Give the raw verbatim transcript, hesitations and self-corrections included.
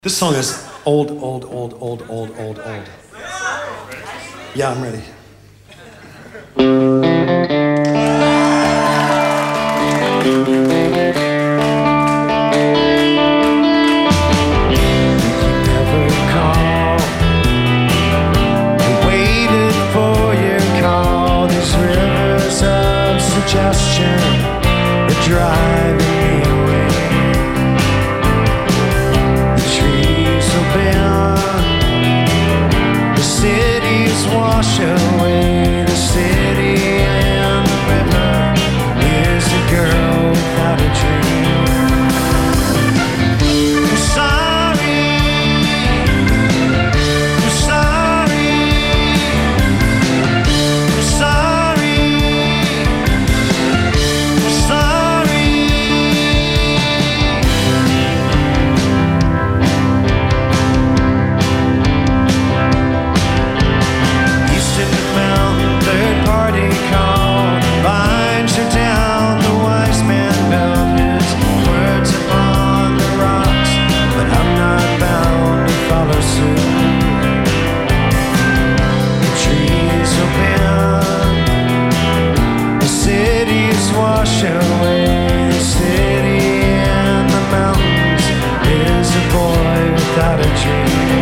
This song is old, old, old, old, old, old, old. Yeah, I'm ready. You're driving me away. The trees will bend, the cities wash away. The city and the river is a girl without a dream. I'm sorry, I'm sorry, I'm sorry. Wash away the city and the mountains is a boy without a dream.